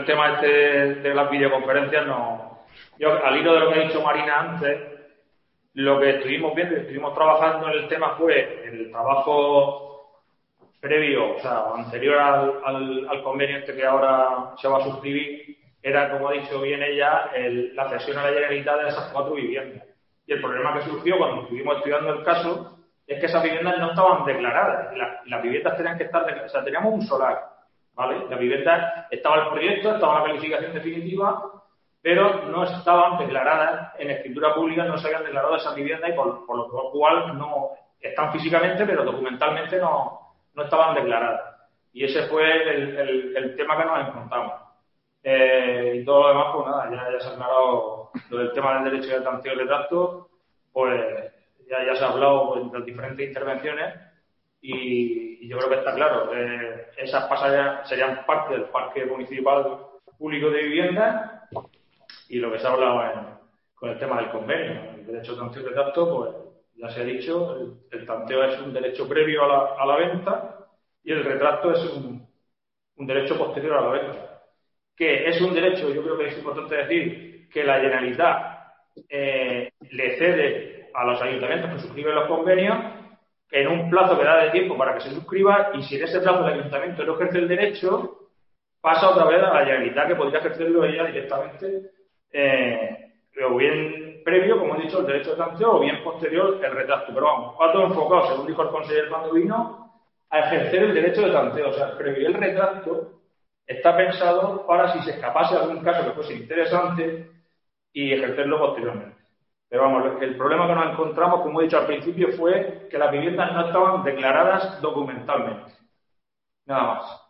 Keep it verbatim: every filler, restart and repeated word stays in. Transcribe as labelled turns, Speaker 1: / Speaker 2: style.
Speaker 1: el tema este de, de las videoconferencias, no. Yo, al hilo de lo que ha dicho Marina antes, lo que estuvimos viendo y estuvimos trabajando en el tema fue el trabajo previo, o sea, anterior al, al, al convenio este que ahora se va a suscribir, era, como ha dicho bien ella, el, la cesión a la Generalitat de esas cuatro viviendas. Y el problema que surgió cuando estuvimos estudiando el caso es que esas viviendas no estaban declaradas. Las, las viviendas tenían que estar declaradas. O sea, teníamos un solar, ¿vale? La vivienda, estaba el proyecto, estaba la calificación definitiva, pero no estaban declaradas en escritura pública, no se habían declarado esas viviendas y por, por lo cual no están físicamente, pero documentalmente no, no estaban declaradas. Y ese fue el, el, el tema que nos encontramos. Eh, y todo lo demás, pues nada, ya, ya se ha aclarado lo del tema del derecho de tanteo y retracto, pues ya, ya se ha hablado pues, de las diferentes intervenciones y, y yo creo que está claro. Eh, esas pasarían, serían parte del Parque Municipal Público de Vivienda y lo que se ha hablado en, con el tema del convenio, el derecho de tanteo y retracto, pues ya se ha dicho, el, el tanteo es un derecho previo a la, a la venta y el retracto es un, un derecho posterior a la venta. Que es un derecho, yo creo que es importante decir, que la Generalitat eh, le cede a los ayuntamientos que suscriben los convenios en un plazo que da de tiempo para que se suscriba y si en ese plazo el ayuntamiento no ejerce el derecho, pasa otra vez a la Generalitat que podría ejercerlo ella directamente, eh, o bien previo, como he dicho, el derecho de tanteo o bien posterior el retracto. Pero vamos, va todo enfocado, según dijo el consejero cuando vino, a ejercer el derecho de tanteo. O sea, el previo y el retracto está pensado para si se escapase algún caso que fuese interesante y ejercerlo posteriormente. Pero vamos, el problema que nos encontramos, como he dicho al principio, fue que las viviendas no estaban declaradas documentalmente. Nada más.